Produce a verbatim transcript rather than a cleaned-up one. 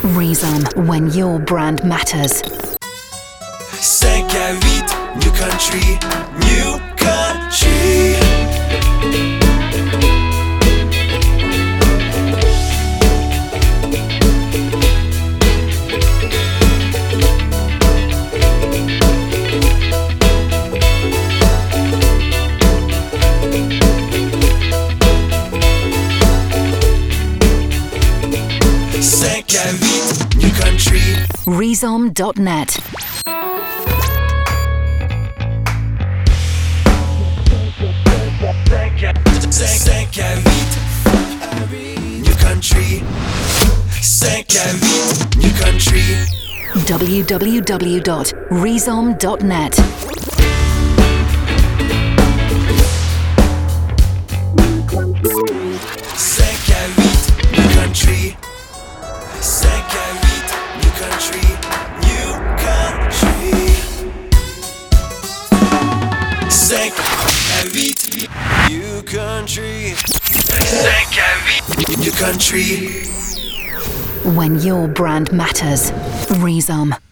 Rezum, when your brand matters. cinq à huit, New Country, New Country. cinq à huit, New Country. Rezom dot net. cinq à huit, New Country. cinq à huit, New Country. w w w dot rezom dot net. cinq à huit, New Country. cinq à huit, New Country. New Country. cinq à huit, New Country. cinq à huit, New Country. When your brand matters. Rezom.